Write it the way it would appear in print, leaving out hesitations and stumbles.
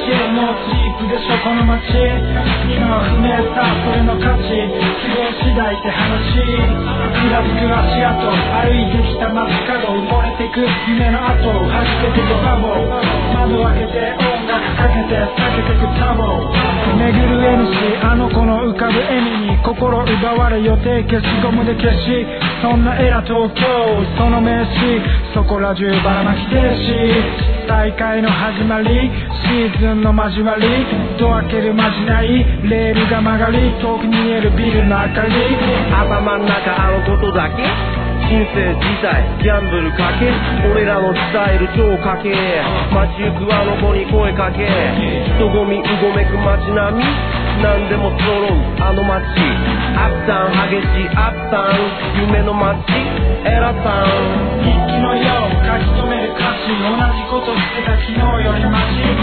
ノースリープでしょこの街。今は不明さそれの価値、希望次第って話。ふらつく足跡歩いてきた街角、埋もれてく夢の後走ってくバボ、窓開けて音楽かけて避けてくタボ、巡る MC あの子の浮かぶ笑みに心奪われ予定消しゴムで消し、そんなエラ東京その名詞、そこら中ばらまき停止、大会の始まりシーズンの交わり、ドア開けるまじないレールが曲がり、遠くに見えるビルの明かり、 頭ん中あのことだけ、人生自体ギャンブルかけ、俺らのスタイル超かけ、街行くあの子に声かけ、人混みうごめく街並み、何でも揃うあの街、アップダウン激しいアップダウン、夢の街エラさん、 日記のよう書き留める歌詞、同じことしてた昨日よりマシ。